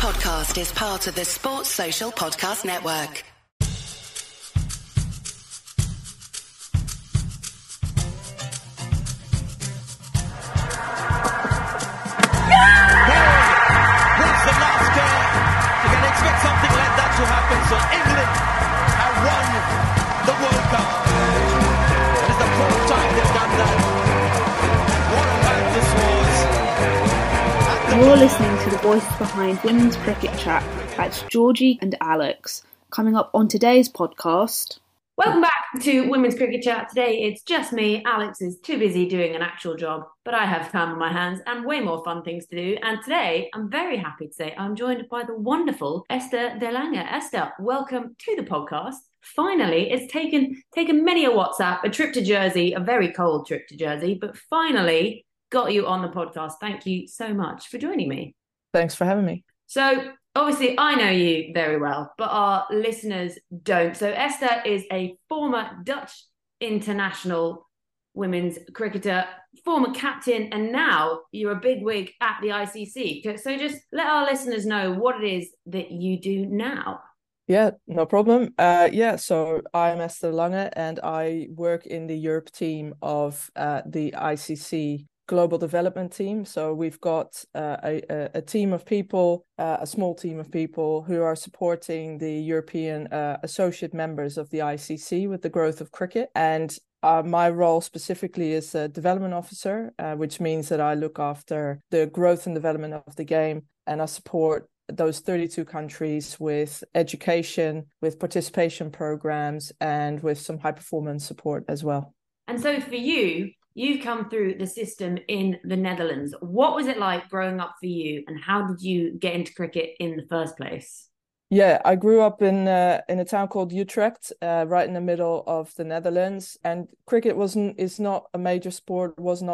podcast is part of the Sports Social Podcast Network. That's the last game. You can expect something like that to happen. So England have won the World Cup. It is the fourth time they've done that. What a night this was. You're listening to the voices behind Women's Cricket Chat. That's Georgie and Alex. Coming up on today's podcast. Welcome back to Women's Cricket Chat. Today it's just me. Alex is too busy doing an actual job, but I have time on my hands and way more fun things to do. And today I'm very happy to say I'm joined by the wonderful Esther De Lange. Esther, welcome to the podcast. Finally, it's taken many a WhatsApp, a trip to Jersey, a very cold trip to Jersey, but finally got you on the podcast. Thank you so much for joining me. Thanks for having me. So obviously, I know you very well, but our listeners don't. So Esther is a former Dutch international women's cricketer, former captain, and now you're a bigwig at the ICC. So just let our listeners know what it is that you do now. Yeah, no problem. So I'm Esther Lange and I work in the Europe team of the ICC Global Development Team. So we've got a team of people, a small team of people who are supporting the European associate members of the ICC with the growth of cricket. And my role specifically is a development officer, which means that I look after the growth and development of the game, and I support those 32 countries with education, with participation programs, and with some high performance support as well. And so for you, you've come through the system in the Netherlands. What was it like growing up for you, and how did you get into cricket in the first place? Yeah, I grew up in a town called Utrecht, right in the middle of the Netherlands. And cricket was not a major sport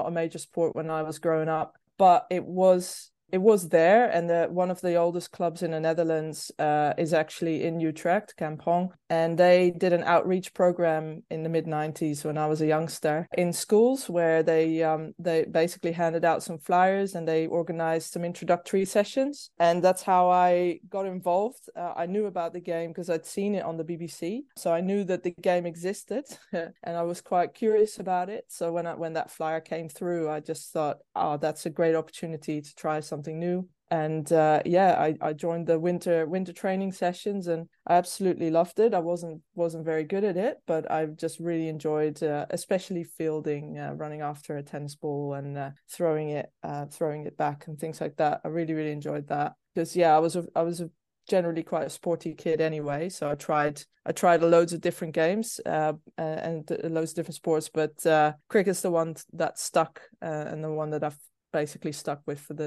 when I was growing up, but it was there. And one of the oldest clubs in the Netherlands is actually in Utrecht, Kampong. And they did an outreach program in the mid-90s when I was a youngster in schools, where they basically handed out some flyers and they organized some introductory sessions. And that's how I got involved. I knew about the game because I'd seen it on the BBC. So I knew that the game existed and I was quite curious about it. So when that flyer came through, I just thought, oh, that's a great opportunity to try something new. And I joined the winter training sessions and I absolutely loved it. I wasn't very good at it, but I just really enjoyed, especially fielding, running after a tennis ball and throwing it back and things like that. I really, really enjoyed that because I was a generally quite a sporty kid anyway. So I tried loads of different games and loads of different sports, but cricket's the one that stuck and the one that I've basically stuck with for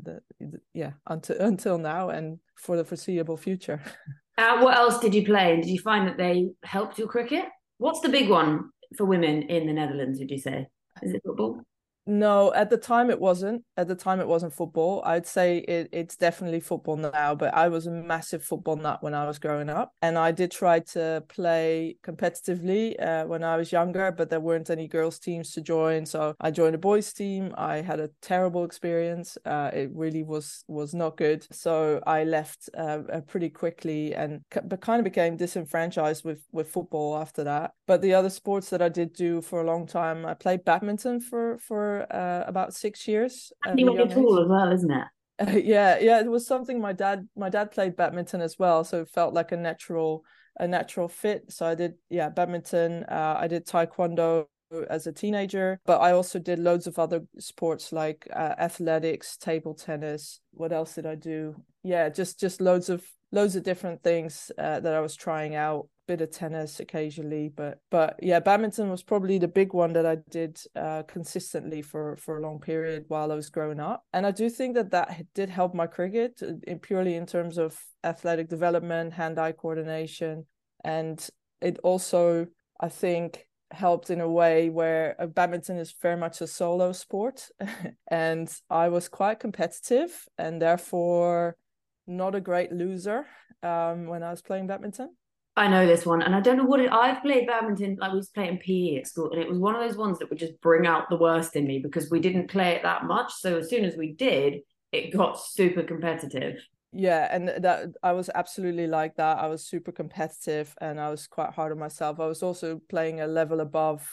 until now and for the foreseeable future. What else did you play, and did you find that they helped your cricket? What's the big one for women in the Netherlands, would you say? Is it football? No, at the time it wasn't. At the time it wasn't football. I'd say it's definitely football now, but I was a massive football nut when I was growing up. And I did try to play competitively when I was younger, but there weren't any girls' teams to join. So I joined a boys' team. I had a terrible experience. It really was not good. So I left pretty quickly and kind of became disenfranchised with football after that. But the other sports that I did do for a long time, I played badminton for about 6 years. You went to all as well, isn't it? It was something my dad played badminton as well, so it felt like a natural fit. So I did badminton. I did taekwondo as a teenager, but I also did loads of other sports like athletics, table tennis. What else did I do? Just loads of different things that I was trying out. Bit of tennis occasionally, but badminton was probably the big one that I did consistently for a long period while I was growing up. And I do think that did help my cricket purely in terms of athletic development, hand-eye coordination, and it also, I think, helped in a way where badminton is very much a solo sport and I was quite competitive and therefore not a great loser when I was playing badminton. I know this one, and I don't know what I've played badminton, like we used to play in PE at school, and it was one of those ones that would just bring out the worst in me because we didn't play it that much. So as soon as we did, it got super competitive. Yeah, and that I was absolutely like that. I was super competitive and I was quite hard on myself. I was also playing a level above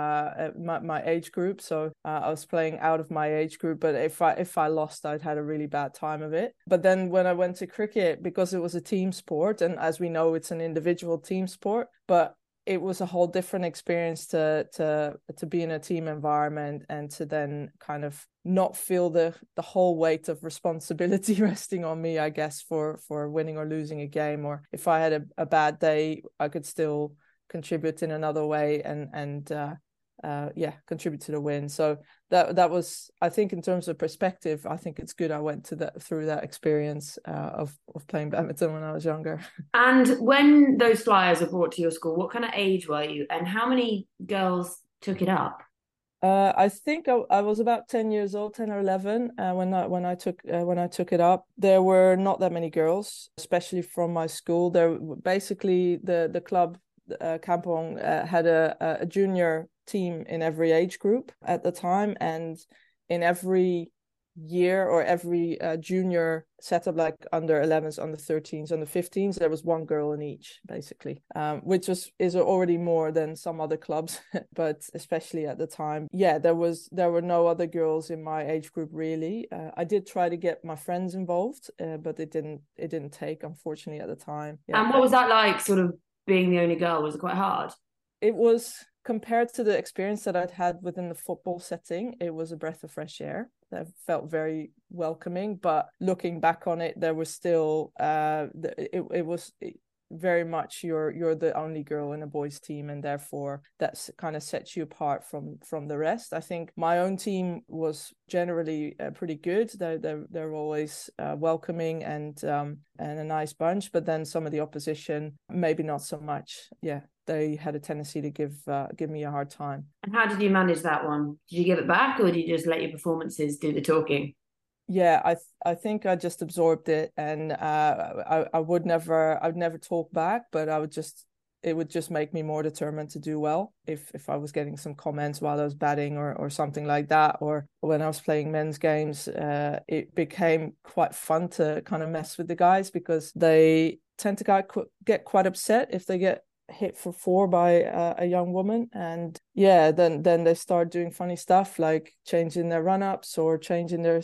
my age group, so I was playing out of my age group, but if I lost, I'd had a really bad time of it. But then when I went to cricket, because it was a team sport, and as we know, it's an individual team sport, but it was a whole different experience to be in a team environment and to then kind of not feel the whole weight of responsibility resting on me, I guess, for winning or losing a game. Or if I had a bad day, I could still contribute in another way and contribute to the win. So that was, I think, in terms of perspective, I think it's good I went through that experience of playing badminton when I was younger. And when those flyers were brought to your school, what kind of age were you, and how many girls took it up? I think I was about 10 years old, 10 or 11, when I took it up. There were not that many girls, especially from my school. There basically the club Kampong had a junior team in every age group at the time, and in every year or every junior setup, like under 11s, under 13s, under 15s, there was one girl in each, basically, which is already more than some other clubs. But especially at the time, there were no other girls in my age group really. I did try to get my friends involved, but it didn't take, unfortunately, at the time. And what was that like, sort of being the only girl? Was it quite hard? It was, compared to the experience that I'd had within the football setting, it was a breath of fresh air. That felt very welcoming. But looking back on it, there was still it was very much you're the only girl in a boys' team, and therefore that's kind of sets you apart from the rest. I think my own team was generally pretty good. They're always welcoming and a nice bunch. But then some of the opposition, maybe not so much. Yeah, they had a tendency to give me a hard time. And how did you manage that one? Did you give it back, or did you just let your performances do the talking? Yeah, I think I just absorbed it, and I'd never talk back, but it would just make me more determined to do well if I was getting some comments while I was batting or something like that. Or when I was playing men's games, it became quite fun to kind of mess with the guys, because they tend to get quite upset if they get hit for four by a young woman, and then they start doing funny stuff like changing their run-ups or changing the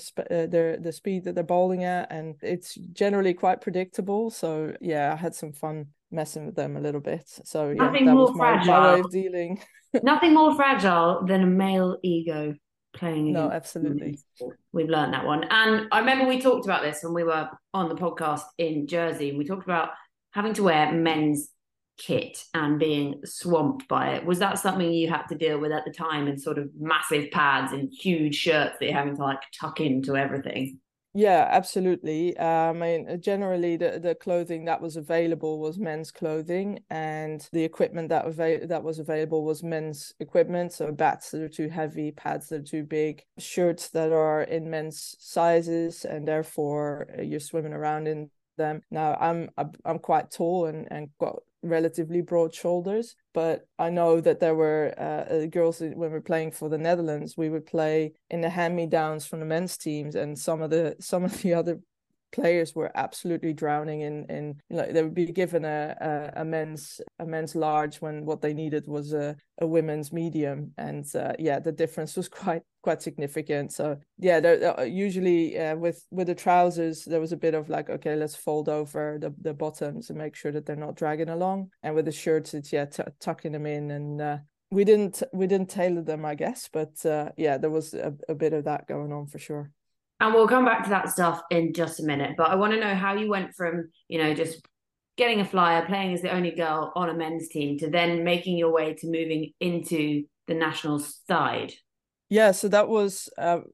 speed that they're bowling at, and it's generally quite predictable. So I had some fun messing with them a little bit. So that was my way of dealing. Nothing more fragile than a male ego playing against. No, absolutely. We've learned that one. And I remember we talked about this when we were on the podcast in Jersey, and we talked about having to wear men's kit and being swamped by it. Was that something you had to deal with at the time, in sort of massive pads and huge shirts that you're having to like tuck into everything? Yeah, absolutely. I mean, generally the clothing that was available was men's clothing, and the equipment that was available was men's equipment. So bats that are too heavy, pads that are too big, shirts that are in men's sizes, and therefore you're swimming around in them. Now I'm quite tall and got relatively broad shoulders, but I know that there were girls, when we were playing for the Netherlands, we would play in the hand-me-downs from the men's teams, and some of the other players were absolutely drowning in they would be given a men's large when what they needed was a women's medium, and the difference was quite significant. So there, usually with the trousers there was a bit of like, okay, let's fold over the bottoms and make sure that they're not dragging along, and with the shirts it's tucking them in, and we didn't tailor them, I guess, but there was a bit of that going on for sure. And we'll come back to that stuff in just a minute. But I want to know how you went from, just getting a flyer, playing as the only girl on a men's team, to then making your way to moving into the national side. Yeah, so that was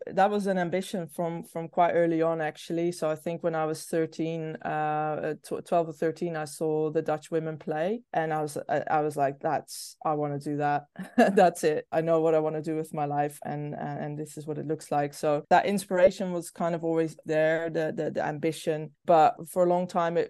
an ambition from quite early on, actually. So I think when I was 13, 12 or 13, I saw the Dutch women play, and I was like, I want to do that. That's it. I know what I want to do with my life, and this is what it looks like. So that inspiration was kind of always there, the ambition. But for a long time,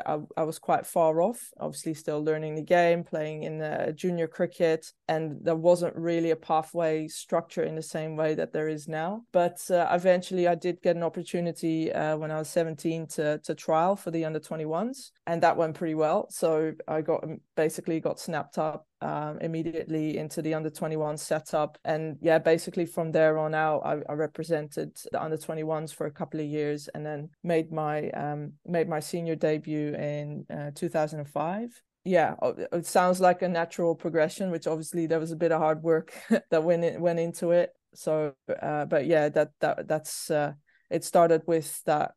I was quite far off. Obviously, still learning the game, playing in junior cricket, and there wasn't really a pathway structure in the same way that there is now. But eventually I did get an opportunity when I was 17 to trial for the under-21s, and that went pretty well. So I got snapped up immediately into the under-21 setup, and basically from there on out I represented the under-21s for a couple of years, and then made my senior debut in 2005. It sounds like a natural progression, which obviously there was a bit of hard work that went into it. So but that's it started with that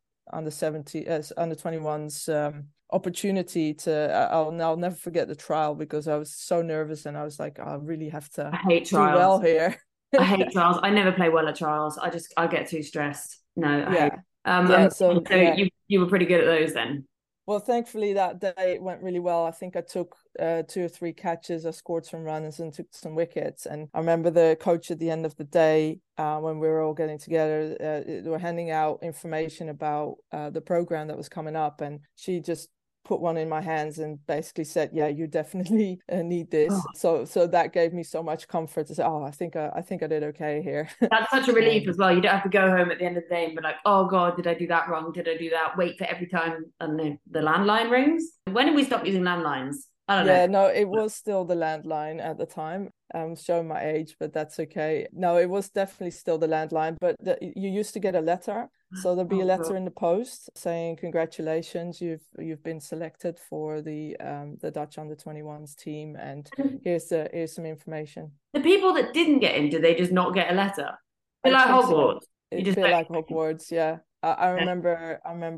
under-21s opportunity to I'll never forget the trial, because I was so nervous and I was like, I really have to do well here. I hate trials. I never play well at trials. I get too stressed. No, I hate. So you were pretty good at those then. Well, thankfully that day it went really well. I think I took 2 or 3 catches, I scored some runs and took some wickets. And I remember the coach at the end of the day, when we were all getting together, they were handing out information about the program that was coming up, and she just put one in my hands and basically said, you definitely need this. So that gave me so much comfort to say, I think I did okay here. That's such a relief as well. You don't have to go home at the end of the day and be like, oh God, did I do that wrong? Did I do that? Wait for every time and the landline rings. When did we stop using landlines? I don't know. No, it was still the landline at the time. I'm showing my age, but that's okay. No, it was definitely still the landline, but you used to get a letter. So there'll be a letter in the post saying, congratulations, you've been selected for the Dutch under-21s team, and here's some information. The people that didn't get in, did they just not get a letter? Feel like Hogwarts. It feel like Hogwarts, yeah. I remember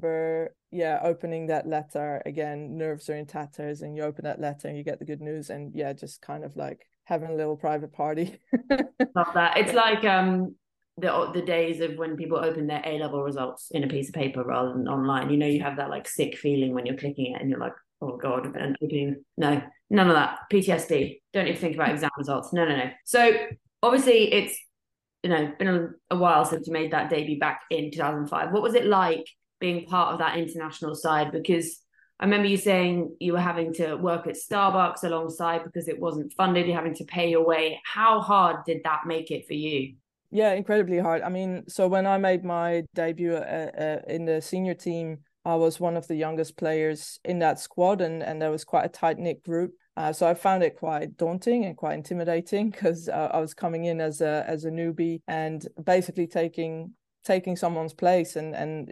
opening that letter again, nerves are in tatters, and you open that letter and you get the good news, and just kind of like having a little private party. Love that. It's like the days of when people open their A-level results in a piece of paper rather than online. You have that like sick feeling when you're clicking it and you're like, oh God, and no, none of that. PTSD. Don't need to think about exam results. No. So obviously it's been a while since you made that debut back in 2005. What was it like being part of that international side? Because I remember you saying you were having to work at Starbucks alongside because it wasn't funded. You're having to pay your way. How hard did that make it for you? Yeah, incredibly hard. I mean, so when I made my debut in the senior team, I was one of the youngest players in that squad, and there was quite a tight-knit group. So I found it quite daunting and quite intimidating, because I was coming in as a newbie and basically taking someone's place, and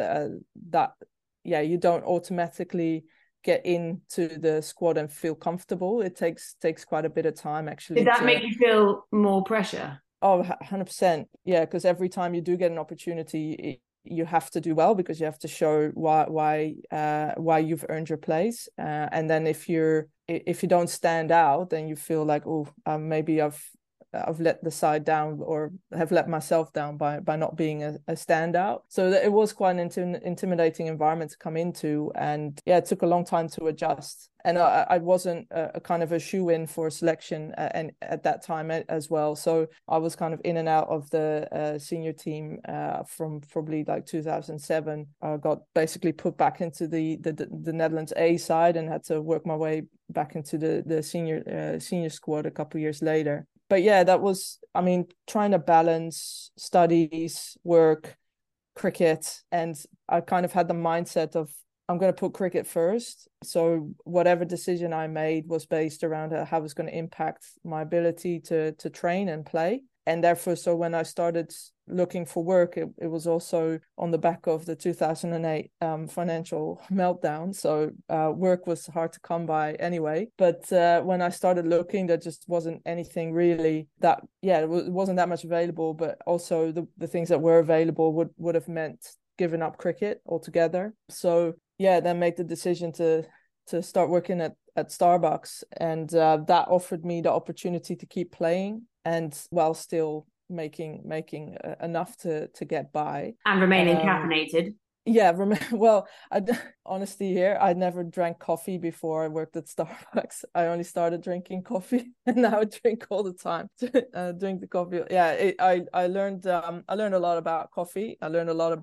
you don't automatically get into the squad and feel comfortable. It takes quite a bit of time, actually. Did that make you feel more pressure? Oh, 100%. Yeah, because every time you do get an opportunity, you have to do well, because you have to show why you've earned your place. And then if you don't stand out, then you feel like, maybe I've let the side down, or have let myself down by not being a standout. So it was quite an intimidating environment to come into, and it took a long time to adjust. And I wasn't a kind of a shoe-in for selection and at that time as well. So I was kind of in and out of the senior team from probably like 2007. I got basically put back into the Netherlands A side and had to work my way back into the senior squad a couple of years later. But that was, I mean, trying to balance studies, work, cricket, and I kind of had the mindset of, I'm going to put cricket first. So whatever decision I made was based around how it was going to impact my ability to train and play. And therefore, so when I started looking for work, it was also on the back of the 2008 financial meltdown. So work was hard to come by anyway. But when I started looking, there just wasn't anything really that, it wasn't that much available. But also the things that were available would have meant giving up cricket altogether. So then made the decision to start working at Starbucks, and that offered me the opportunity to keep playing, and while still making enough to get by and remaining caffeinated. Well, honesty here, I never drank coffee before I worked at Starbucks. I only started drinking coffee, and now I drink all the time. Drink the coffee. I learned a lot about coffee. I learned a lot about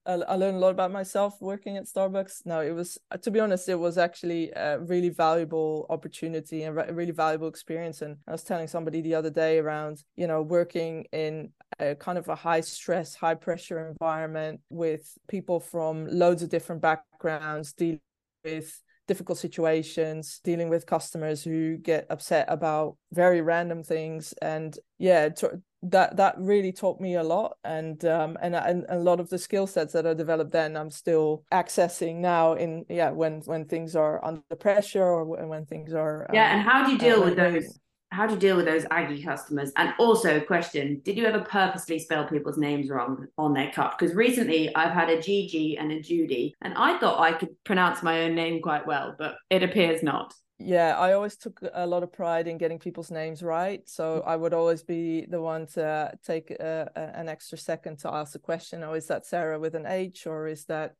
I learned a lot about myself working at Starbucks. No, it was, to be honest, it was actually a really valuable opportunity and a really valuable experience. And I was telling somebody the other day around, working in a kind of a high stress, high pressure environment with people from loads of different backgrounds, dealing with difficult situations, dealing with customers who get upset about very random things. And that really taught me a lot, and a lot of the skill sets that I developed then I'm still accessing now in when things are under pressure, or when things are and how do you deal with those? How do you deal with those Aggie customers? And also, question: did you ever purposely spell people's names wrong on their cup? Because recently I've had a Gigi and a Judy, and I thought I could pronounce my own name quite well, but it appears not. Yeah, I always took a lot of pride in getting people's names right. So I would always be the one to take an extra second to ask the question, oh, is that Sarah with an H, or is that,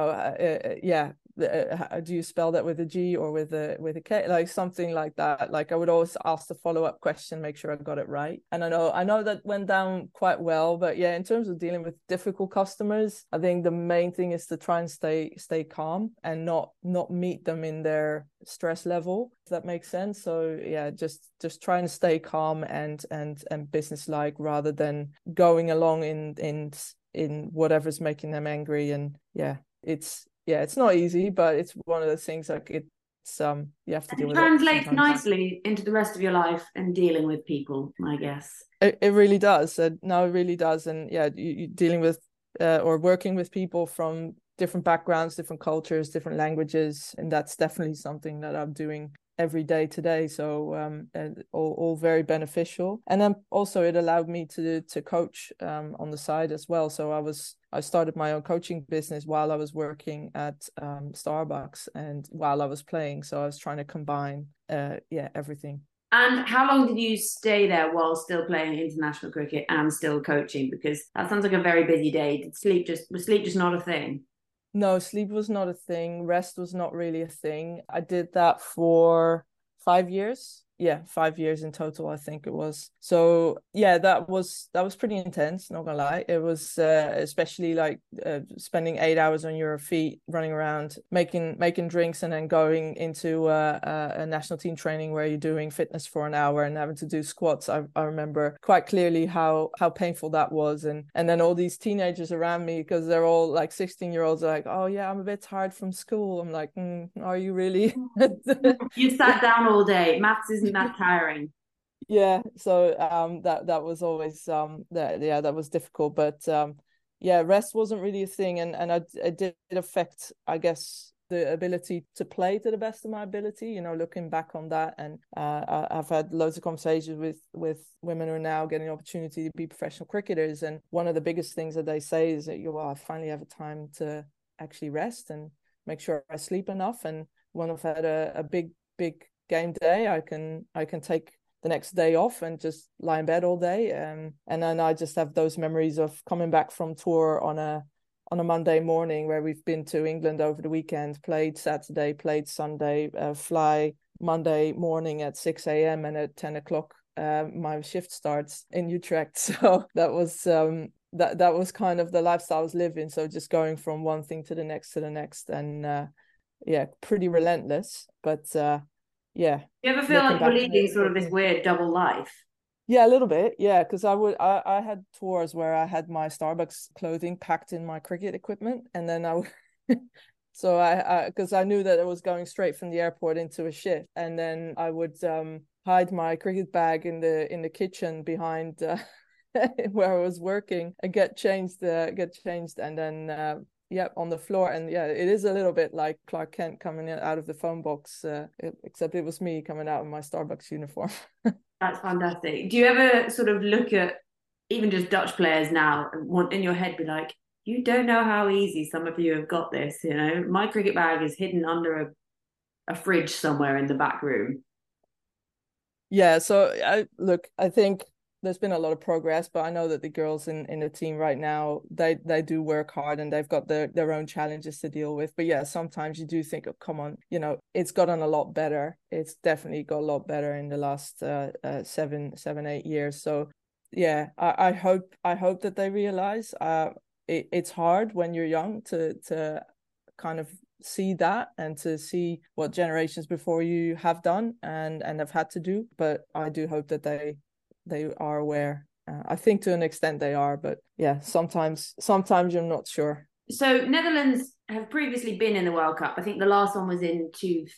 do you spell that with a G or with a K? Like something like that. Like I would always ask the follow-up question, make sure I got it right. And I know that went down quite well. But yeah, in terms of dealing with difficult customers, I think the main thing is to try and stay calm and not meet them in their stress level, if that makes sense. So yeah, just trying to stay calm and businesslike, rather than going along in whatever's making them angry. And it's not easy, but it's one of those things, like it's you have to deal with it. It translates nicely into the rest of your life and dealing with people, I guess. It really does. No, it really does. And yeah, you dealing with or working with people from different backgrounds, different cultures, different languages, and that's definitely something that I'm doing every day today. So and all very beneficial. And then also it allowed me to coach on the side as well. So I started my own coaching business while I was working at Starbucks and while I was playing. So I was trying to combine everything. And how long did you stay there while still playing international cricket and still coaching? Because that sounds like a very busy day. Was sleep just not a thing? No, sleep was not a thing. Rest was not really a thing. I did that for 5 years. Yeah, 5 years in total, I think it was. So yeah, that was pretty intense, not gonna lie. It was especially like spending 8 hours on your feet, running around, making drinks, and then going into a national team training where you're doing fitness for an hour and having to do squats. I remember quite clearly how painful that was, and then all these teenagers around me, because they're all like 16-year-olds, like, oh yeah, I'm a bit tired from school. I'm like, are you really? You sat down all day. Maths isn't that tiring. Yeah, so that was always that was difficult, but rest wasn't really a thing, and it did affect, I guess, the ability to play to the best of my ability, looking back on that. And I've had loads of conversations with women who are now getting the opportunity to be professional cricketers, and one of the biggest things that they say is that I finally have a time to actually rest and make sure I sleep enough, and when I've had a big game day, I can take the next day off and just lie in bed all day, and then I just have those memories of coming back from tour on a Monday morning, where we've been to England over the weekend, played Saturday, played Sunday, fly Monday morning at 6 a.m. and at 10 o'clock my shift starts in Utrecht. So that was that was kind of the lifestyle I was living. So just going from one thing to the next and pretty relentless, but yeah. You ever feel like you're leading sort of this weird double life? Yeah, a little bit. Yeah, because I had tours where I had my Starbucks clothing packed in my cricket equipment, and then so I because I knew that I was going straight from the airport into a shift, and then I would hide my cricket bag in the kitchen behind where I was working and get changed, and then on the floor. And yeah, it is a little bit like Clark Kent coming out of the phone box, except it was me coming out in my Starbucks uniform. That's fantastic. Do you ever sort of look at even just Dutch players now and want in your head be like, you don't know how easy some of you have got this, my cricket bag is hidden under a fridge somewhere in the back room? Yeah, so I think there's been a lot of progress, but I know that the girls in the team right now, they do work hard, and they've got their own challenges to deal with. But yeah, sometimes you do think, oh, come on, it's gotten a lot better. It's definitely got a lot better in the last 7, 8 years. So yeah, I hope that they realize. it's hard when you're young to kind of see that and to see what generations before you have done and have had to do. But I do hope that they are aware. I think to an extent they are, but yeah, sometimes you're not sure. So Netherlands have previously been in the World Cup. I think the last one was in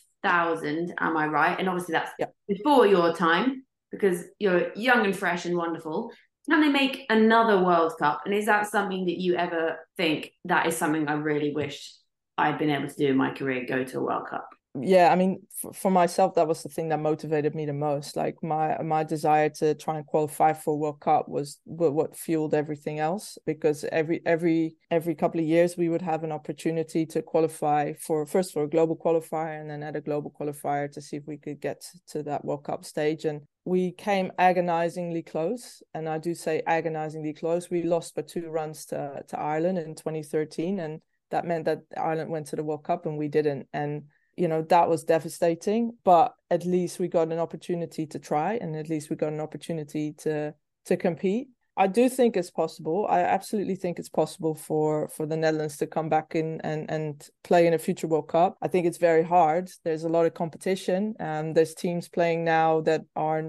2000. Am I right? And obviously that's before your time, because you're young and fresh and wonderful. Can they make another World Cup? And is that something that you ever think that is something I really wish I'd been able to do in my career, go to a World Cup? Yeah, I mean, for myself, that was the thing that motivated me the most. Like my desire to try and qualify for World Cup was what fueled everything else. Because every couple of years we would have an opportunity to qualify for a global qualifier and then at a global qualifier to see if we could get to that World Cup stage. And we came agonizingly close, and I do say agonizingly close. We lost by 2 runs to Ireland in 2013, and that meant that Ireland went to the World Cup and we didn't. And that was devastating, but at least we got an opportunity to try, and at least we got an opportunity to compete. I do think it's possible. I absolutely think it's possible for the Netherlands to come back in and play in a future World Cup. I think it's very hard. There's a lot of competition. There's teams playing now that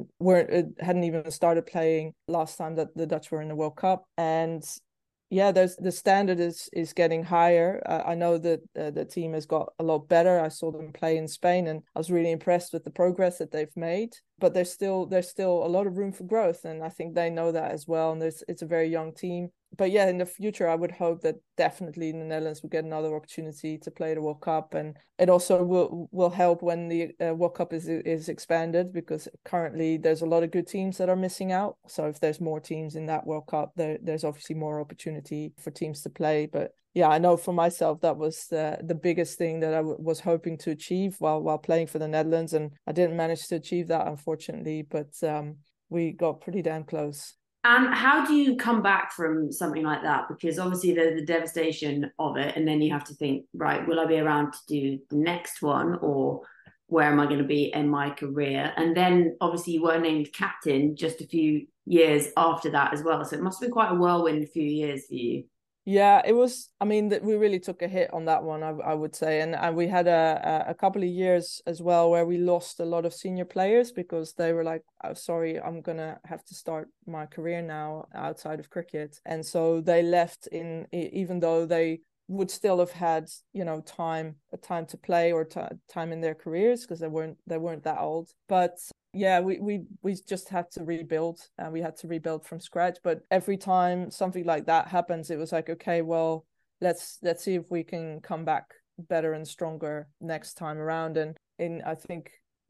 hadn't even started playing last time that the Dutch were in the World Cup. And yeah, the standard is getting higher. I know that the team has got a lot better. I saw them play in Spain, and I was really impressed with the progress that they've made. But there's still a lot of room for growth, and I think they know that as well. And it's a very young team. But yeah, in the future, I would hope that definitely the Netherlands will get another opportunity to play the World Cup, and it also will help when the World Cup is expanded, because currently there's a lot of good teams that are missing out. So if there's more teams in that World Cup, there's obviously more opportunity for teams to play. But yeah, I know for myself that was the biggest thing that I was hoping to achieve while playing for the Netherlands, and I didn't manage to achieve that, unfortunately. But we got pretty damn close. And how do you come back from something like that? Because obviously there's the devastation of it, and then you have to think, right, will I be around to do the next one, or where am I going to be in my career? And then obviously you were named captain just a few years after that as well. So it must have been quite a whirlwind few years for you. Yeah, it was. I mean, we really took a hit on that one, I would say, and we had a couple of years as well where we lost a lot of senior players because they were like, "Oh, sorry, I'm gonna have to start my career now outside of cricket," and so they left even though they would still have had time to play or time in their careers, because they weren't that old, but. Yeah, we just had to rebuild, and we had to rebuild from scratch. But every time something like that happens, it was like, okay, well, let's see if we can come back better and stronger next time around. And I think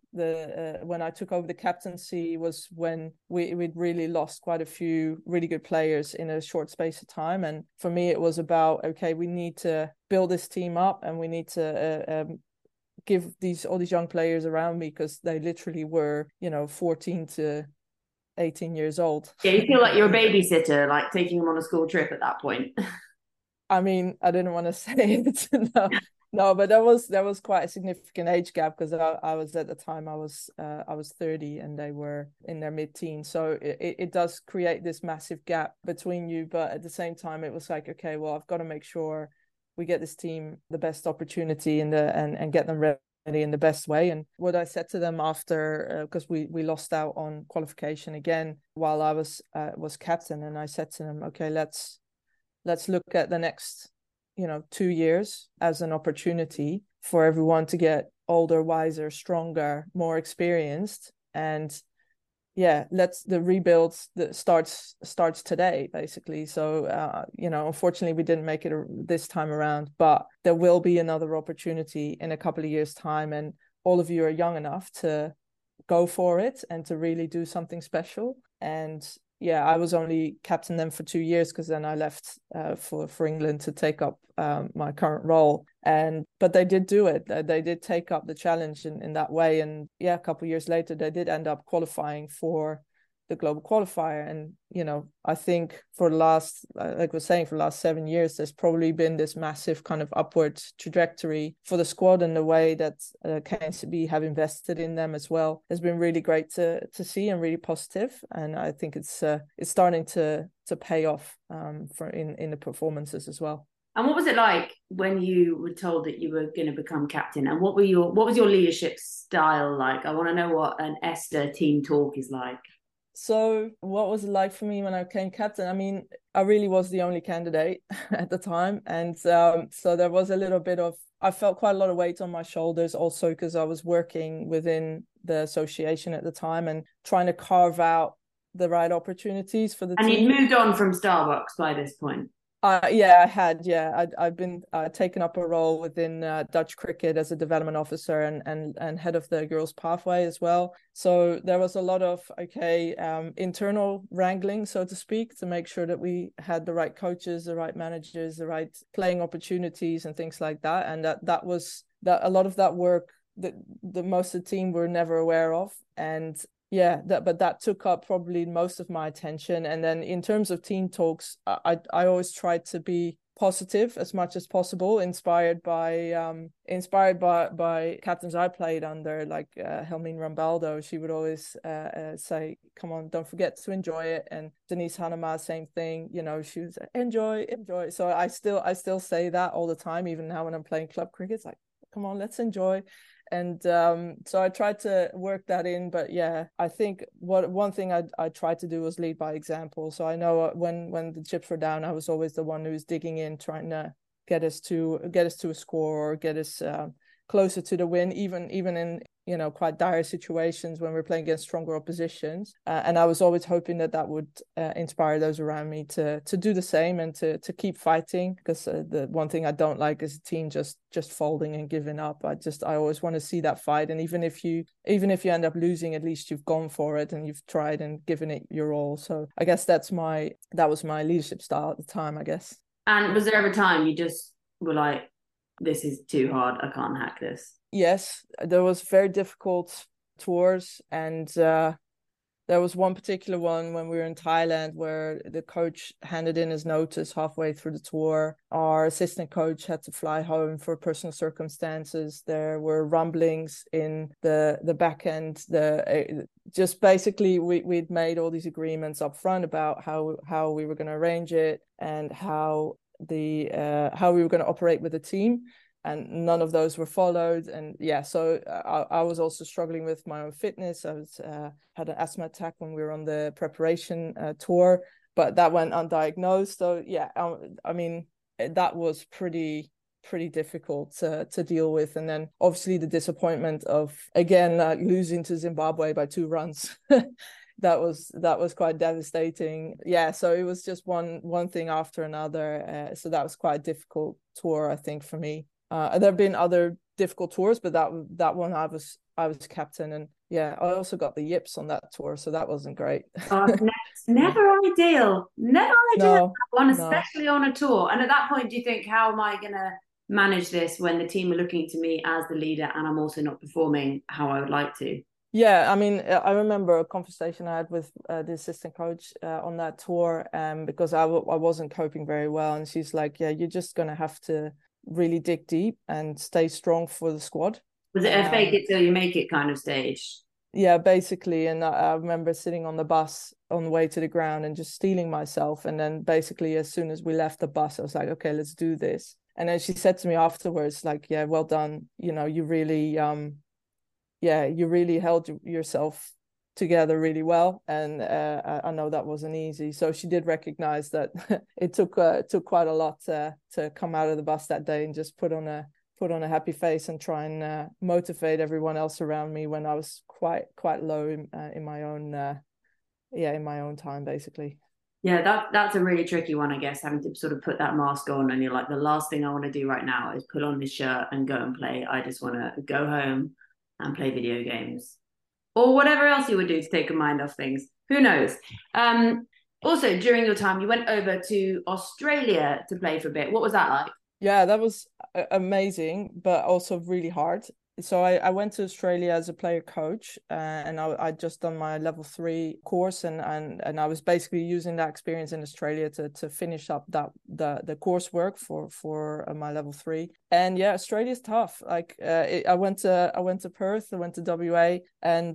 when I took over the captaincy was when we'd really lost quite a few really good players in a short space of time. And for me, it was about, okay, we need to build this team up, and we need to give all these young players around me, because they literally were 14 to 18 years old. Yeah, you feel like you're a babysitter, like taking them on a school trip at that point. I mean, I didn't want to say it. No, but there was quite a significant age gap, because I was at the time I was 30 and they were in their mid-teens, so it does create this massive gap between you. But at the same time, it was like, okay, well, I've got to make sure we get this team the best opportunity and get them ready in the best way. And what I said to them after, because we lost out on qualification again while I was captain, and I said to them, okay, let's look at the next 2 years as an opportunity for everyone to get older, wiser, stronger, more experienced. And yeah, the rebuild that starts today, basically. So unfortunately we didn't make it this time around, but there will be another opportunity in a couple of years' time, and all of you are young enough to go for it and to really do something special. And yeah, I was only captain then for 2 years, because then I left for England to take up my current role. But they did do it. They did take up the challenge in that way. And yeah, a couple of years later, they did end up qualifying for the global qualifier. And, I think for the last, like I was saying, for the last 7 years, there's probably been this massive kind of upward trajectory for the squad, and the way that KNCB have invested in them as well has been really great to see, and really positive. And I think it's starting to pay off in the performances as well. And what was it like when you were told that you were going to become captain? And what was your leadership style like? I want to know what an Esther team talk is like. So what was it like for me when I became captain? I mean, I really was the only candidate at the time. And so there was a little bit of, I felt quite a lot of weight on my shoulders also, because I was working within the association at the time and trying to carve out the right opportunities for the team. And you'd moved on from Starbucks by this point? I had. I've been taken up a role within Dutch cricket as a development officer and head of the girls pathway as well. So there was a lot of internal wrangling, so to speak, to make sure that we had the right coaches, the right managers, the right playing opportunities and things like that. And that was a lot of that work that the most of the team were never aware of. And but that took up probably most of my attention. And then in terms of team talks, I always tried to be positive as much as possible, inspired by captains I played under, like Helmine Rambaldo. She would always say, "Come on, don't forget to enjoy it." And Denise Hanema, same thing. She was enjoy. So I still say that all the time, even now when I'm playing club cricket. It's like, come on, let's enjoy. And so I tried to work that in. But I think one thing I tried to do was lead by example. So I know when the chips were down, I was always the one who was digging in, trying to get us to a score, or get us closer to the win, even in quite dire situations when we're playing against stronger oppositions. And I was always hoping that would inspire those around me to do the same, and to keep fighting, because the one thing I don't like is a team just folding and giving up. I always want to see that fight. And even if you end up losing, at least you've gone for it and you've tried and given it your all. So I guess that was my leadership style at the time, I guess. And was there ever a time you just were like, this is too hard, I can't hack this? Yes, there was very difficult tours, and there was one particular one when we were in Thailand where the coach handed in his notice halfway through the tour. Our assistant coach had to fly home for personal circumstances. There were rumblings in the back end. Just basically we'd made all these agreements up front about how we were going to arrange it, and how we were going to operate with the team, and none of those were followed. And so I was also struggling with my own fitness. I had an asthma attack when we were on the preparation tour, but that went undiagnosed. So I mean, that was pretty difficult to deal with. And then obviously the disappointment of again losing to Zimbabwe by 2 runs. That was quite devastating. So it was just one thing after another. So that was quite a difficult tour, I think, for me. There have been other difficult tours, but that one I was captain, and I also got the yips on that tour, so that wasn't great. It's never ideal. Never ideal. Especially on a tour. And at that point, do you think, how am I going to manage this when the team are looking to me as the leader, and I'm also not performing how I would like to? I mean, I remember a conversation I had with the assistant coach on that tour, because I wasn't coping very well, and she's like, you're just going to have to really dig deep and stay strong for the squad. Was it a fake it till you make it kind of stage? Yeah, basically. And I remember sitting on the bus on the way to the ground and just steeling myself. And then basically as soon as we left the bus, I was like, okay, let's do this. And then she said to me afterwards, like, well done. You really, you really held yourself together really well. And I know that wasn't easy. So she did recognize that it took quite a lot to come out of the bus that day and just put on a happy face and try and motivate everyone else around me when I was quite low in my own time, basically. That's a really tricky one, I guess, having to sort of put that mask on, and you're like, the last thing I want to do right now is put on this shirt and go and play. I just want to go home and play video games, or whatever else you would do to take your mind off things. Who knows? Also, during your time, you went over to Australia to play for a bit. What was that like? Yeah, that was amazing, but also really hard. so I went to Australia as a player coach, and I'd just done my level 3 course, and I was basically using that experience in Australia to finish up the coursework for my level 3. And yeah, Australia's tough. Like I went to Perth, I went to WA, and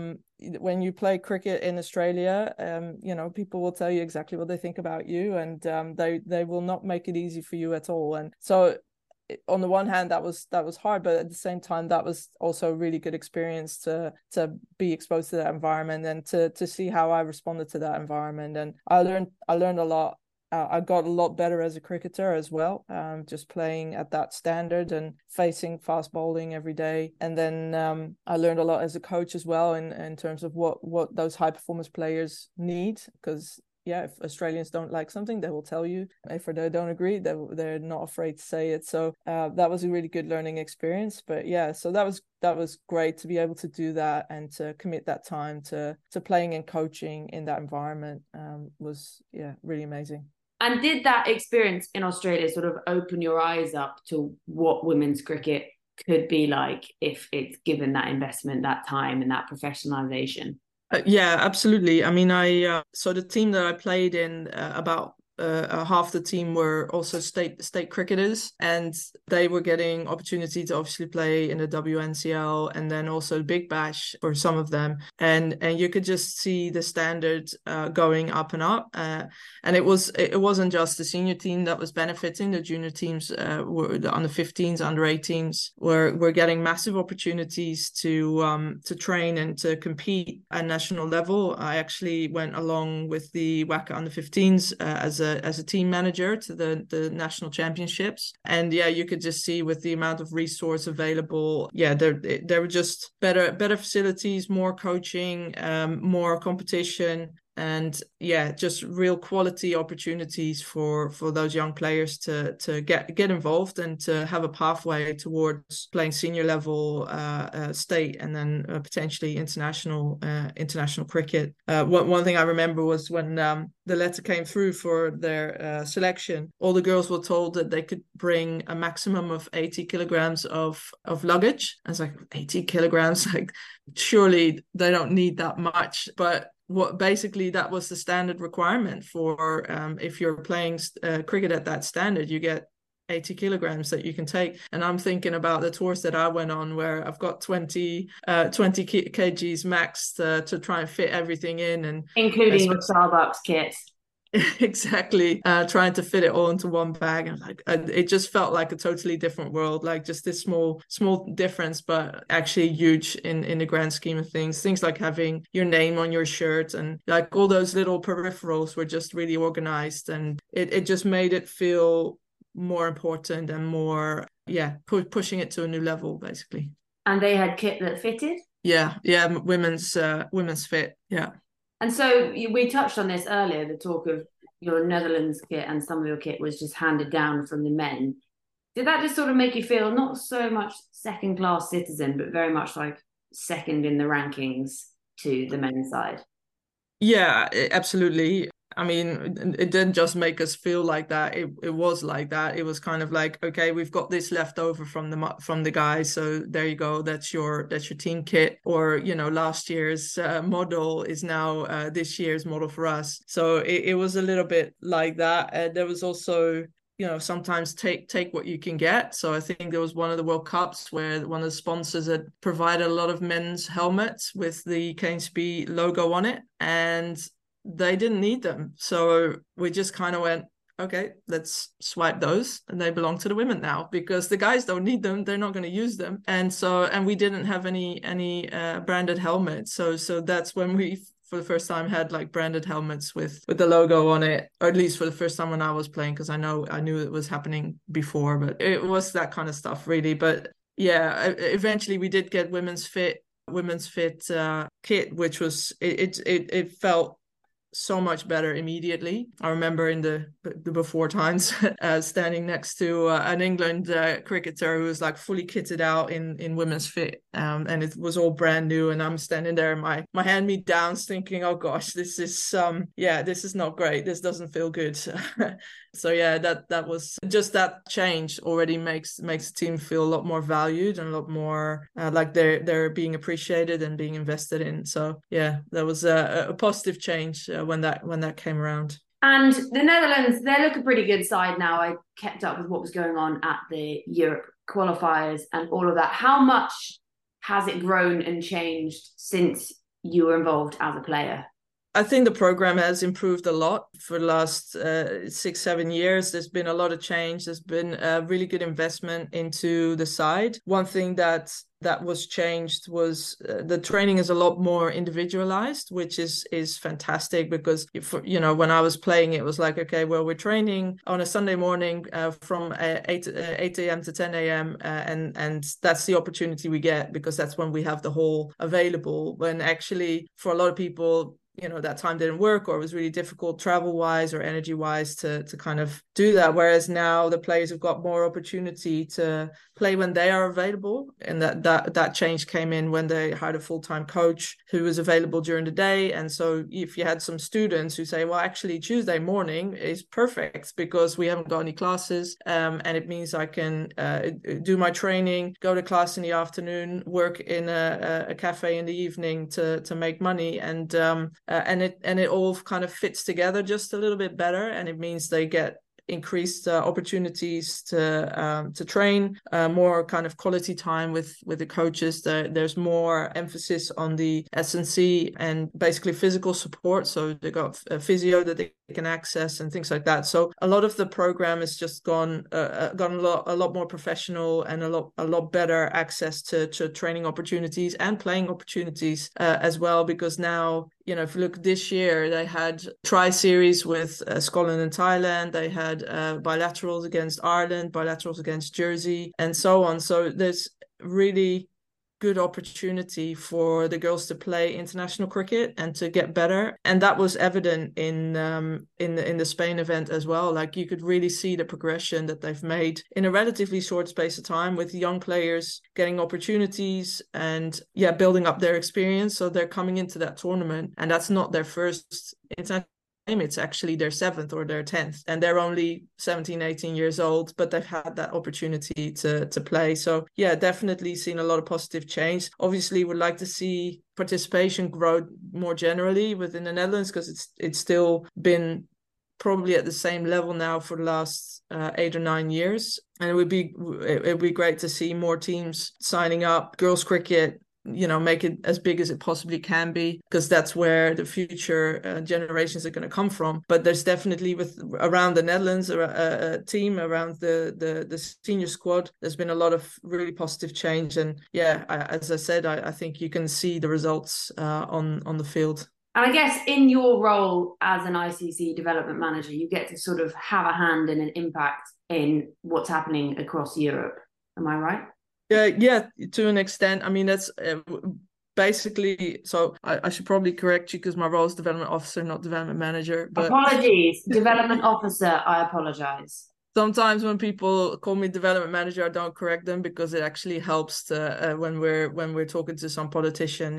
when you play cricket in Australia, people will tell you exactly what they think about you, and they will not make it easy for you at all. And so on the one hand, that was hard, but at the same time, that was also a really good experience to be exposed to that environment and to see how I responded to that environment. And I learned a lot. I got a lot better as a cricketer as well, just playing at that standard and facing fast bowling every day. And then I learned a lot as a coach as well in terms of what those high performance players need, because yeah, if Australians don't like something, they will tell you. If they don't agree, they're not afraid to say it. So that was a really good learning experience. But yeah, so that was great to be able to do that and to commit that time to playing and coaching in that environment. Was really amazing. And did that experience in Australia sort of open your eyes up to what women's cricket could be like if it's given that investment, that time, and that professionalization? Yeah, absolutely. I mean, so the team that I played in, about half the team were also state cricketers, and they were getting opportunity to obviously play in the WNCL and then also the Big Bash for some of them, and you could just see the standard going up and up, and it wasn't just the senior team that was benefiting. The junior teams were the under 15s, under 18s were getting massive opportunities to train and to compete at national level. I actually went along with the WACA under 15s as a team manager to the national championships, and yeah, you could just see with the amount of resource available, there were just better facilities, more coaching, more competition, and yeah, just real quality opportunities for those young players to get involved and to have a pathway towards playing senior level state and then potentially international cricket. One thing I remember was when the letter came through for their selection, all the girls were told that they could bring a maximum of 80 kilograms of luggage. I was like, 80 kilograms? Like, surely they don't need that much. But basically that was the standard requirement for if you're playing cricket at that standard, you get 80 kilograms that you can take. And I'm thinking about the tours that I went on where I've got 20 kgs max to try and fit everything in, and including the Starbucks kit. Exactly, trying to fit it all into one bag, and it just felt like a totally different world, like just this small difference, but actually huge in the grand scheme of things like having your name on your shirt, and like all those little peripherals were just really organized, and it just made it feel more important and more pushing it to a new level basically. And they had kit that fitted? Yeah, women's fit, yeah. And so we touched on this earlier, the talk of your Netherlands kit and some of your kit was just handed down from the men. Did that just sort of make you feel not so much second-class citizen, but very much like second in the rankings to the men's side? Yeah, absolutely. I mean, it didn't just make us feel like that. It was like that. It was kind of like, okay, we've got this left over from the guys, so there you go. That's your team kit. Or last year's model is now this year's model for us. So it was a little bit like that. There was also, sometimes take what you can get. So I think there was one of the World Cups where one of the sponsors had provided a lot of men's helmets with the KNCB logo on it, and they didn't need them. So we just kind of went, okay, let's swipe those, and they belong to the women now because the guys don't need them. They're not going to use them. And we didn't have any branded helmets. So that's when we, for the first time, had like branded helmets with the logo on it, or at least for the first time when I was playing, because I knew it was happening before, but it was that kind of stuff really. But yeah, eventually we did get women's fit kit, which was, it felt so much better immediately. I remember in the before times standing next to an England cricketer who was like fully kitted out in women's fit, and it was all brand new, and I'm standing there in my hand-me-downs thinking, oh gosh, this is this is not great, this doesn't feel good. So yeah, that was just that change already makes the team feel a lot more valued and a lot more like they're being appreciated and being invested in. So yeah, that was a positive change when that came around. And the Netherlands, they look a pretty good side now. I kept up with what was going on at the Europe qualifiers and all of that. How much has it grown and changed since you were involved as a player? I think the program has improved a lot for the last 6-7 years. There's been a lot of change. There's been a really good investment into the side. One thing that was changed was the training is a lot more individualized, which is fantastic, because when I was playing, it was like, okay, well, we're training on a Sunday morning from 8 a.m. to 10 a.m. And that's the opportunity we get, because that's when we have the hall available. When actually for a lot of people, that time didn't work, or it was really difficult travel wise or energy wise to kind of do that. Whereas now the players have got more opportunity to play when they are available. And that change came in when they hired a full-time coach who was available during the day. And so if you had some students who say, well, actually Tuesday morning is perfect because we haven't got any classes, and it means I can do my training, go to class in the afternoon, work in a cafe in the evening to make money. And it all kind of fits together just a little bit better, and it means they get increased opportunities to train, more kind of quality time with the coaches. There's more emphasis on the S&C and basically physical support, so they got a physio that they can access and things like that. So a lot of the program has just gone a lot more professional, and a lot better access to training opportunities and playing opportunities as well, because now, if you look this year, they had tri-series with Scotland and Thailand. They had bilaterals against Ireland, bilaterals against Jersey, and so on. So there's really good opportunity for the girls to play international cricket and to get better. And that was evident in the Spain event as well. Like, you could really see the progression that they've made in a relatively short space of time, with young players getting opportunities and building up their experience. So they're coming into that tournament, and that's not their first international game. It's actually their 7th or their 10th, and they're only 17, 18 years old, but they've had that opportunity to play. So yeah, definitely seen a lot of positive change. Obviously would like to see participation grow more generally within the Netherlands, because it's still been probably at the same level now for the last 8 or 9 years, and it would be great to see more teams signing up. Girls cricket, make it as big as it possibly can be, because that's where the future generations are going to come from. But there's definitely around the Netherlands a team around the senior squad. There's been a lot of really positive change, and as I said, I think you can see the results on the field. And I guess in your role as an ICC development manager, you get to sort of have a hand and an impact in what's happening across Europe. Am I right? Yeah, to an extent. I mean, that's basically, so I should probably correct you, because my role is development officer, not development manager. But apologies, development officer, I apologize. Sometimes when people call me development manager, I don't correct them, because it actually helps to when we're talking to some politician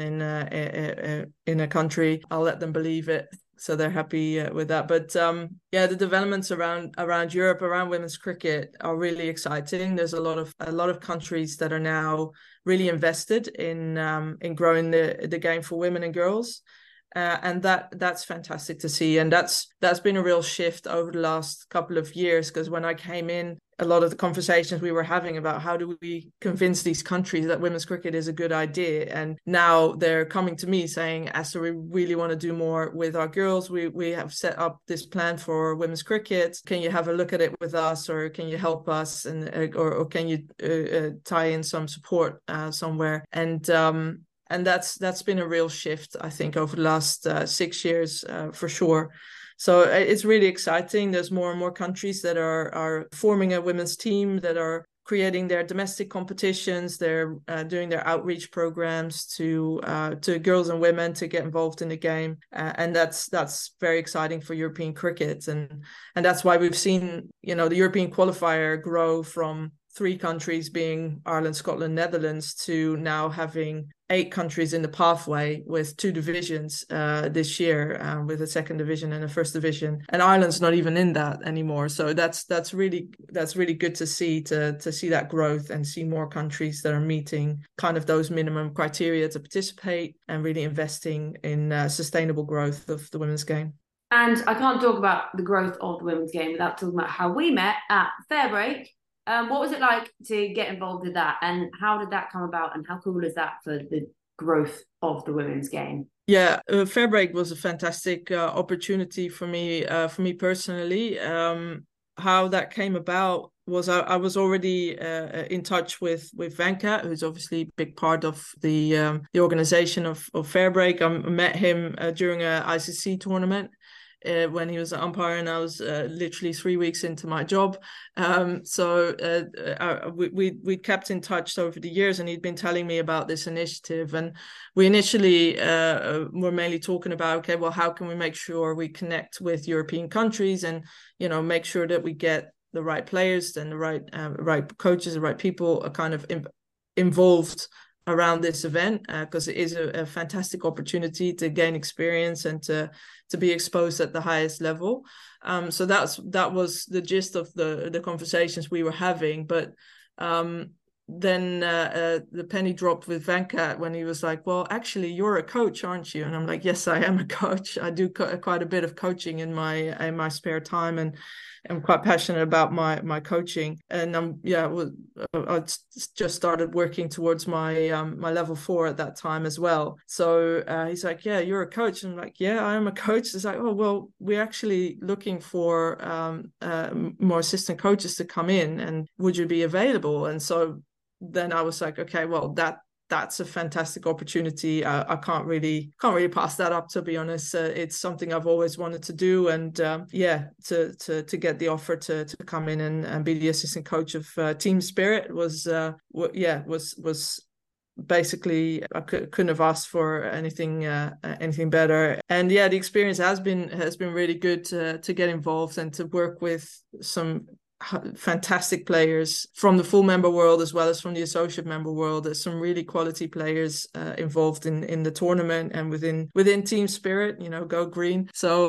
in a country, I'll let them believe it, so they're happy with that. But the developments around Europe, around women's cricket, are really exciting. There's a lot of countries that are now really invested in growing the game for women and girls. And that's fantastic to see, and that's been a real shift over the last couple of years, because when I came in, a lot of the conversations we were having about how do we convince these countries that women's cricket is a good idea, and now they're coming to me saying, Esther, we really want to do more with our girls. We have set up this plan for women's cricket. Can you have a look at it with us, or can you help us, and or can you tie in some support somewhere? And that's been a real shift, I think, over the last 6 years, for sure. So it's really exciting. There's more and more countries that are forming a women's team, that are creating their domestic competitions. They're doing their outreach programs to girls and women to get involved in the game, and that's very exciting for European cricket, and that's why we've seen the European qualifier grow from 3 countries being Ireland, Scotland, Netherlands to now having 8 countries in the pathway with 2 divisions this year, with a second division and a first division, and Ireland's not even in that anymore. So that's really good to see that growth and see more countries that are meeting kind of those minimum criteria to participate and really investing in sustainable growth of the women's game. And I can't talk about the growth of the women's game without talking about how we met at Fairbreak. What was it like to get involved with that, and how did that come about, and how cool is that for the growth of the women's game? Yeah, Fairbreak was a fantastic opportunity for me personally. How that came about was I was already in touch with Venkat, who's obviously a big part of the organization of Fairbreak. I met him during an ICC tournament. When he was an umpire, and I was literally 3 weeks into my job. So we kept in touch over the years, and he'd been telling me about this initiative. And we initially were mainly talking about, okay, well, how can we make sure we connect with European countries and, make sure that we get the right players and the right coaches, the right people are kind of involved around this event, because it is a fantastic opportunity to gain experience and to be exposed at the highest level. So that was the gist of the conversations we were having. But then the penny dropped with Venkat when he was like, well, actually, you're a coach, aren't you? And I'm like, yes, I am a coach. I do quite a bit of coaching in my spare time, and I'm quite passionate about my coaching. And I just started working towards my my level 4 at that time as well. So he's like, yeah, you're a coach. And I'm like, yeah, I am a coach. It's like, oh, well, we're actually looking for more assistant coaches to come in, and would you be available? And so then I was like, okay, well, that's a fantastic opportunity. I can't really pass that up, to be honest. It's something I've always wanted to do, and to get the offer to come in and be the assistant coach of Team Spirit was basically, I couldn't have asked for anything better. And yeah, the experience has been really good to get involved and to work with some fantastic players from the full member world as well as from the associate member world. There's some really quality players involved in the tournament and within Team Spirit, go green. So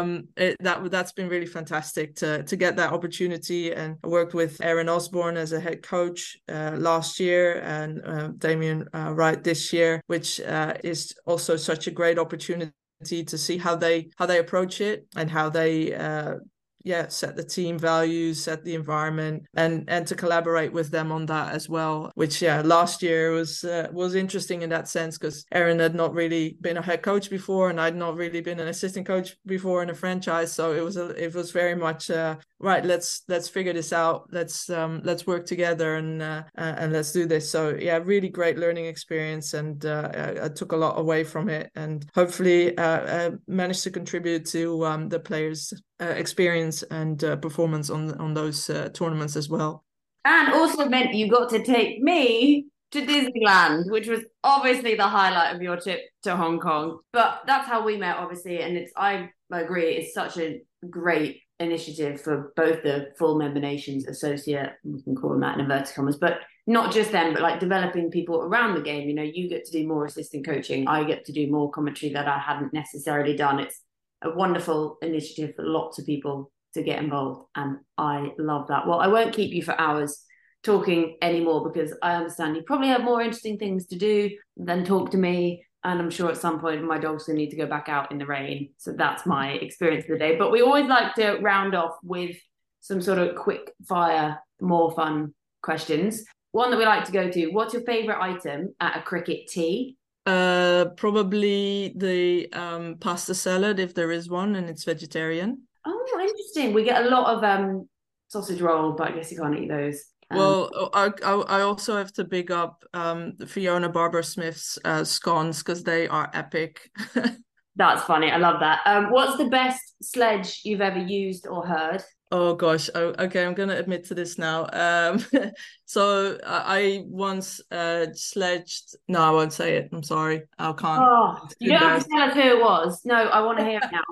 that's been really fantastic to get that opportunity. And I worked with Erin Osborne as a head coach last year, and Damien Wright this year, which is also such a great opportunity to see how they approach it and how they set the team values, set the environment, and to collaborate with them on that as well, which last year was interesting in that sense, because Erin had not really been a head coach before, and I'd not really been an assistant coach before in a franchise. So it was very much right, let's figure this out, let's work together and let's do this. So yeah, really great learning experience, and I took a lot away from it, and hopefully managed to contribute to the players' experience and performance on those tournaments as well. And also meant you got to take me to Disneyland, which was obviously the highlight of your trip to Hong Kong. But that's how we met, obviously, and I agree, it's such a great initiative for both the full member nations, associate, we can call them that in inverted commas, but not just them, but like developing people around the game. You get to do more assistant coaching, I get to do more commentary that I hadn't necessarily done. It's a wonderful initiative for lots of people to get involved, and I love that. Well, I won't keep you for hours talking anymore, because I understand you probably have more interesting things to do than talk to me, and I'm sure at some point my dog's gonna need to go back out in the rain. So that's my experience of the day. But we always like to round off with some sort of quick fire, more fun questions. One that we like to go to: what's your favorite item at a cricket tea? Probably the pasta salad, if there is one, and it's vegetarian. Oh, interesting. We get a lot of sausage roll, but I guess you can't eat those. Well, I also have to big up Fiona Barber-Smith's scones, because they are epic. That's funny. I love that. What's the best sledge you've ever used or heard? Oh gosh. Okay, I'm gonna admit to this now. So I once sledged. No, I won't say it. I'm sorry. I can't. Oh, It's you too don't have to embarrassing. tell us who it was. No, I want to hear it now.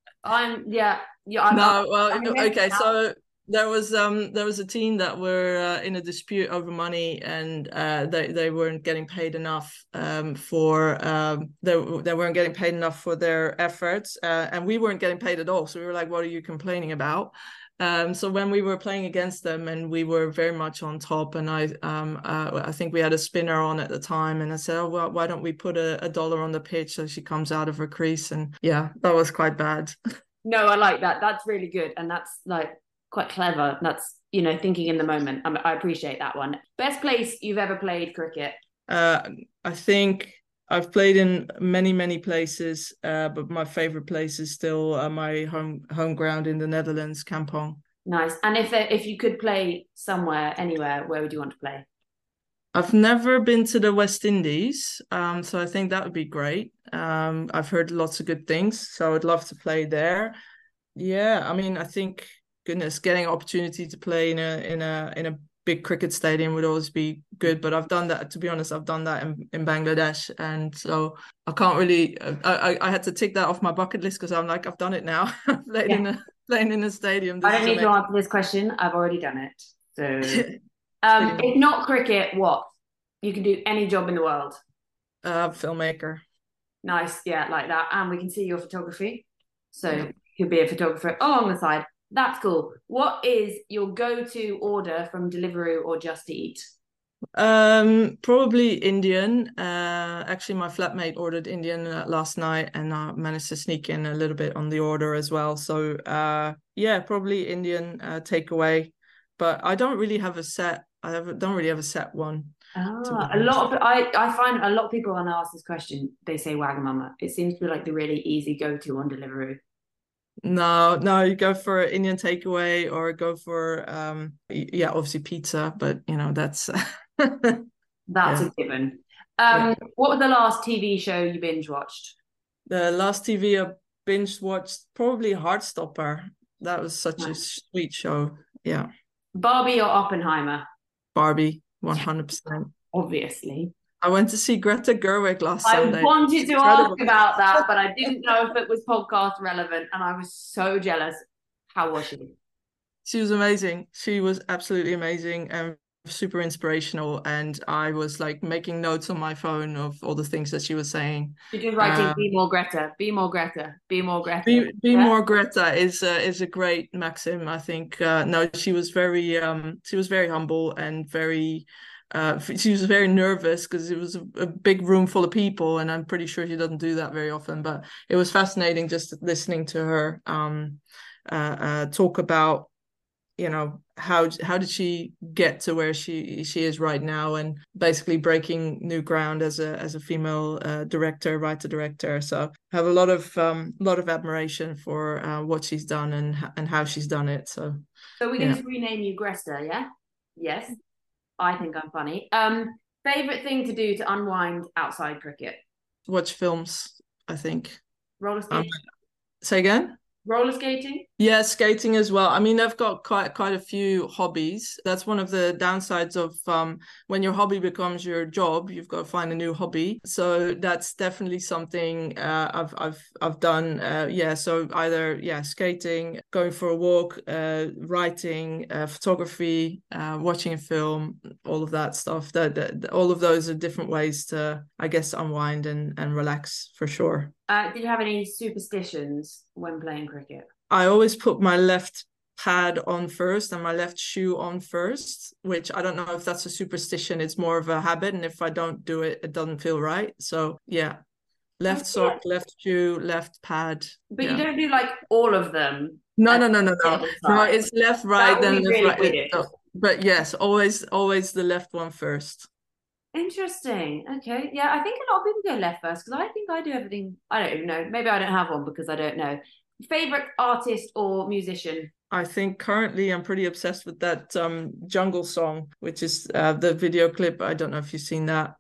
No, well, I'm invested okay. now. So there was a team that were in a dispute over money, and they weren't getting paid enough for they weren't getting paid enough for their efforts, and we weren't getting paid at all. So we were like, "What are you complaining about?" So when we were playing against them, and we were very much on top, and I think we had a spinner on at the time, and I said, "Oh well, why don't we put a dollar on the pitch so she comes out of her crease?" And yeah, that was quite bad. No, I like that. That's really good. And that's like quite clever. That's, thinking in the moment. I appreciate that one. Best place you've ever played cricket? Uh, I think I've played in many, many places, but my favorite place is still my home ground in the Netherlands, Kampong. Nice. And if you could play somewhere, anywhere, where would you want to play? I've never been to the West Indies, so I think that would be great. I've heard lots of good things, so I'd love to play there. Yeah, I mean, I think goodness, getting an opportunity to play in a big cricket stadium would always be good. But I've done that, to be honest, I've done that in Bangladesh, and so I can't really. I had to tick that off my bucket list because I'm like, I've done it now. I've played Yeah. in a playing in a stadium. I This don't is need to amazing. answer this question. I've already done it. So, Pretty much. if not cricket, what? You can do any job in the world. Filmmaker. Nice. Yeah, like that. And we can see your photography. So you could be a photographer along the side. That's cool. What is your go-to order from Deliveroo or Just Eat? Probably Indian. Actually, my flatmate ordered Indian last night, and I managed to sneak in a little bit on the order as well. So, yeah, probably Indian takeaway. But I don't really have a set. Don't really have a set one, to be Ah, a honest. lot of I find a lot of people when I ask this question, they say Wagamama. It seems to be like the really easy go-to on Deliveroo. No, no, you go for Indian takeaway or go for yeah, obviously pizza, but that's That's yeah, a given. yeah. What was the last TV show you binge watched? The last TV I binge watched probably Heartstopper. That was such a Nice. sweet show. Yeah. Barbie or Oppenheimer? Barbie, Yeah, 100%. obviously. I went to see Greta Gerwig last I Sunday. It was wanted to ask incredible. about that, but I didn't know if it was podcast relevant, and I was so jealous. How was she? She was amazing. She was absolutely amazing and super inspirational. And I was like making notes on my phone of all the things that she was saying. You're just writing, Um, "Be more Greta, be more Greta, be more Greta." be Yeah, more Greta is a great maxim. I think no, she was very humble and very she was very nervous because it was a big room full of people, and I'm pretty sure she doesn't do that very often. But it was fascinating just listening to her talk about how did she get to where she is right now, and basically breaking new ground as a female writer director. So I have a lot of admiration for what she's done and how she's done it. So so we're going yeah. to rename you Greta, yeah? Yes, I think I'm funny. Favorite thing to do to unwind outside cricket? Watch films, I think. Roller um, skating. Say again. Roller skating. Yeah, skating as well. I mean, I've got quite a few hobbies. That's one of the downsides of when your hobby becomes your job, you've got to find a new hobby. So that's definitely something I've done. Yeah, so either skating, going for a walk, writing, photography, watching a film, all of that stuff. That all of those are different ways to, I guess, unwind and relax for sure. Did you have any superstitions when playing cricket? I always put my left pad on first and my left shoe on first, which I don't know if that's a superstition. It's more of a habit. And if I don't do it, it doesn't feel right. So yeah, left Yeah. sock, left shoe, left pad. But you Yeah. don't do like all of them No, at no, no, no, the no. other No, side. it's left, right, That would then be left, really right. weird. But yes, always the left one first. Interesting. Okay. Yeah, I think a lot of people go left first because I think I do everything. I don't even know. Maybe I don't have one because I don't know. Favorite artist or musician? I think currently I'm pretty obsessed with that Jungle Song, which is the video clip. I don't know if you've seen that.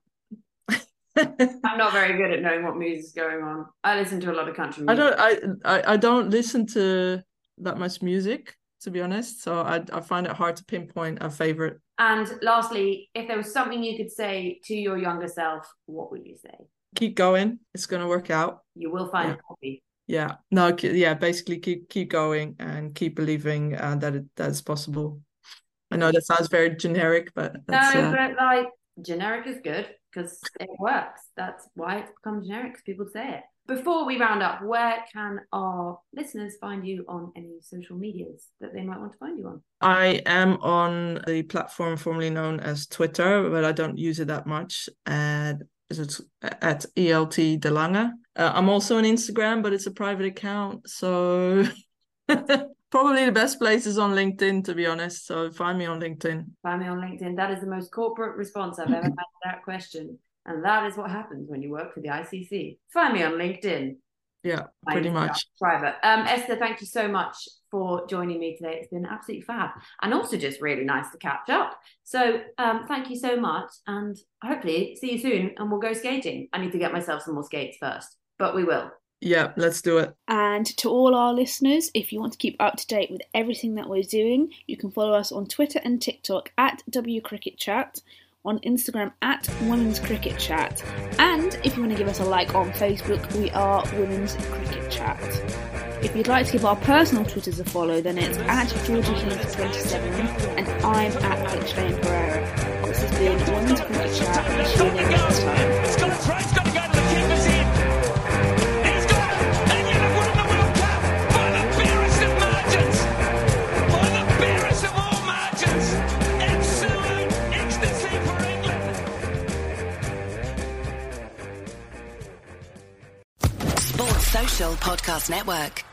I'm not very good at knowing what music's going on. I listen to a lot of country I music. don't I don't listen to that much music. to be honest. So I find it hard to pinpoint a favourite. And lastly, if there was something you could say to your younger self, what would you say? Keep going. It's going to work out. You will find coffee. Yeah. No, yeah, basically keep going and keep believing that that's possible. I know that sounds very generic, but that's... No, but like, generic is good because it works. That's why it's become generic, because people say it. Before we round up, where can our listeners find you on any social medias that they might want to find you on? I am on the platform formerly known as Twitter, but I don't use it that much. And it's at ELT De Lange. I'm also on Instagram, but it's a private account. So probably the best place is on LinkedIn, to be honest. So find me on LinkedIn. Find me on LinkedIn. That is the most corporate response I've ever had to that question. And that is what happens when you work for the ICC. Find me on LinkedIn. Yeah, pretty much. Private. Esther, thank you so much for joining me today. It's been absolutely fab. And also just really nice to catch up. So thank you so much. And hopefully see you soon and we'll go skating. I need to get myself some more skates first, but we will. Yeah, let's do it. And to all our listeners, if you want to keep up to date with everything that we're doing, you can follow us on Twitter and TikTok at WCricketChat, on Instagram at Women's Cricket Chat, and if you want to give us a like on Facebook, we are Women's Cricket Chat. If you'd like to give our personal Twitters a follow, then it's at GeorgieHeath27 and I'm at Alex Jane Pereira. This has been Women's Cricket Chat, and see you next time. It's got a throw, it's got to go to the keeper's in. He's got it, and you have won the World Cup by the barest of margins. By the barest of all margins. Absolute ecstasy for England. Sports Social Podcast Network.